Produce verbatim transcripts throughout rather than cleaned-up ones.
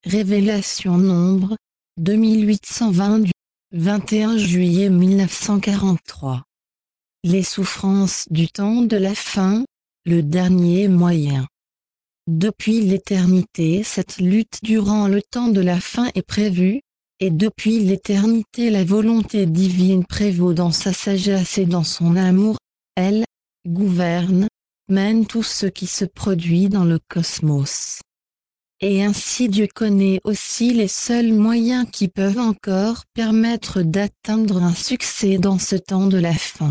Révélation Nombre, deux mille huit cent vingt du vingt et un juillet mille neuf cent quarante-trois. Les souffrances du temps de la fin, le dernier moyen. Depuis l'éternité, cette lutte durant le temps de la fin est prévue, et depuis l'éternité la volonté divine prévaut dans sa sagesse et dans son amour. Elle gouverne, mène tout ce qui se produit dans le cosmos. Et ainsi Dieu connaît aussi les seuls moyens qui peuvent encore permettre d'atteindre un succès dans ce temps de la fin.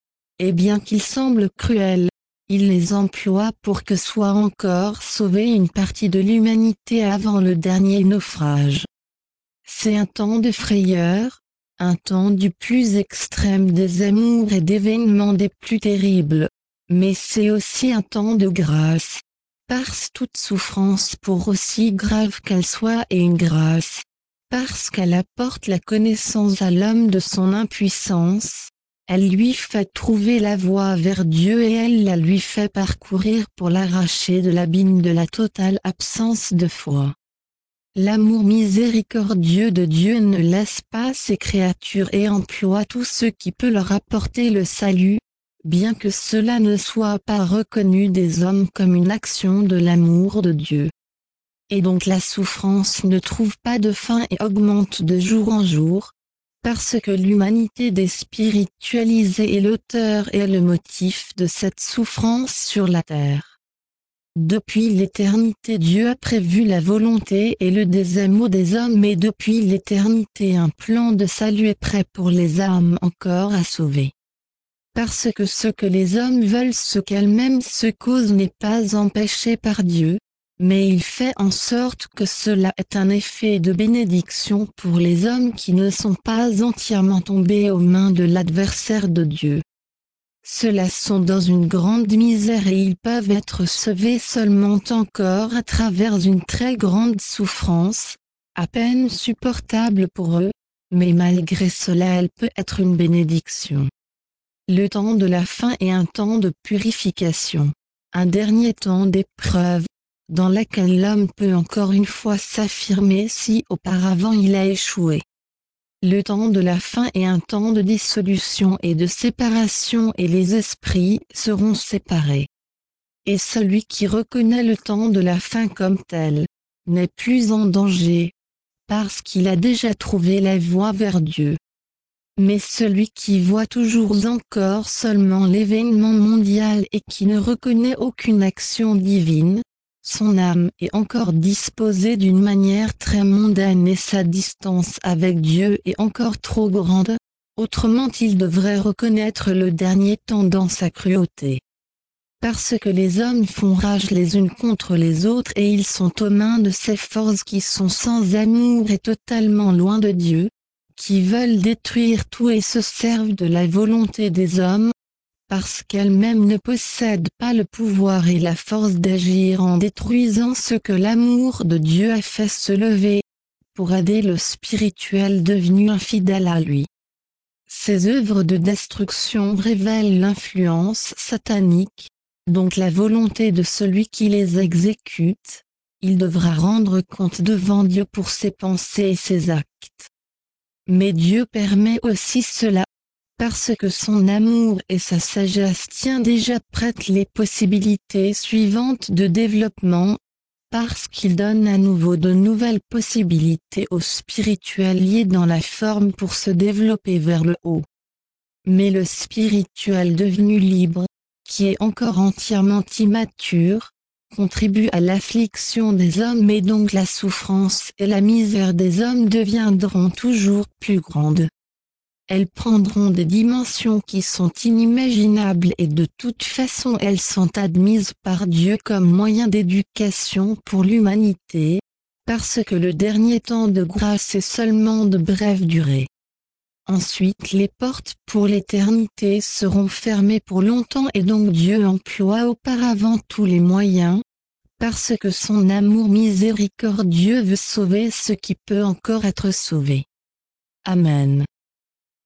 Et bien qu'il semble cruel, il les emploie pour que soit encore sauvée une partie de l'humanité avant le dernier naufrage. C'est un temps de frayeur, un temps du plus extrême des amours et d'événements des plus terribles, mais c'est aussi un temps de grâce. Parce toute souffrance pour aussi grave qu'elle soit est une grâce, parce qu'elle apporte la connaissance à l'homme de son impuissance, elle lui fait trouver la voie vers Dieu et elle la lui fait parcourir pour l'arracher de l'abîme de la totale absence de foi. L'amour miséricordieux de Dieu ne laisse pas ses créatures et emploie tout ce qui peut leur apporter le salut, bien que cela ne soit pas reconnu des hommes comme une action de l'amour de Dieu. Et donc la souffrance ne trouve pas de fin et augmente de jour en jour, parce que l'humanité déspiritualisée est l'auteur et le motif de cette souffrance sur la terre. Depuis l'éternité Dieu a prévu la volonté et le désamour des hommes et depuis l'éternité un plan de salut est prêt pour les âmes encore à sauver. Parce que ce que les hommes veulent, ce qu'elles-mêmes se causent n'est pas empêché par Dieu, mais il fait en sorte que cela est un effet de bénédiction pour les hommes qui ne sont pas entièrement tombés aux mains de l'adversaire de Dieu. Ceux-là sont dans une grande misère et ils peuvent être sauvés seulement encore à travers une très grande souffrance, à peine supportable pour eux, mais malgré cela elle peut être une bénédiction. Le temps de la fin est un temps de purification, un dernier temps d'épreuve, dans laquelle l'homme peut encore une fois s'affirmer si auparavant il a échoué. Le temps de la fin est un temps de dissolution et de séparation et les esprits seront séparés. Et celui qui reconnaît le temps de la fin comme tel, n'est plus en danger, parce qu'il a déjà trouvé la voie vers Dieu. Mais celui qui voit toujours encore seulement l'événement mondial et qui ne reconnaît aucune action divine, son âme est encore disposée d'une manière très mondaine et sa distance avec Dieu est encore trop grande, autrement il devrait reconnaître le dernier temps dans sa cruauté. Parce que les hommes font rage les unes contre les autres et ils sont aux mains de ces forces qui sont sans amour et totalement loin de Dieu, qui veulent détruire tout et se servent de la volonté des hommes, parce qu'elles-mêmes ne possèdent pas le pouvoir et la force d'agir en détruisant ce que l'amour de Dieu a fait se lever, pour aider le spirituel devenu infidèle à lui. Ces œuvres de destruction révèlent l'influence satanique, donc la volonté de celui qui les exécute, il devra rendre compte devant Dieu pour ses pensées et ses actes. Mais Dieu permet aussi cela, parce que son amour et sa sagesse tient déjà prêtes les possibilités suivantes de développement, parce qu'il donne à nouveau de nouvelles possibilités au spirituel lié dans la forme pour se développer vers le haut. Mais le spirituel devenu libre, qui est encore entièrement immature, contribue à l'affliction des hommes et donc la souffrance et la misère des hommes deviendront toujours plus grandes. Elles prendront des dimensions qui sont inimaginables et de toute façon elles sont admises par Dieu comme moyen d'éducation pour l'humanité, parce que le dernier temps de grâce est seulement de brève durée. Ensuite les portes pour l'éternité seront fermées pour longtemps et donc Dieu emploie auparavant tous les moyens, parce que son amour miséricordieux veut sauver ce qui peut encore être sauvé. Amen.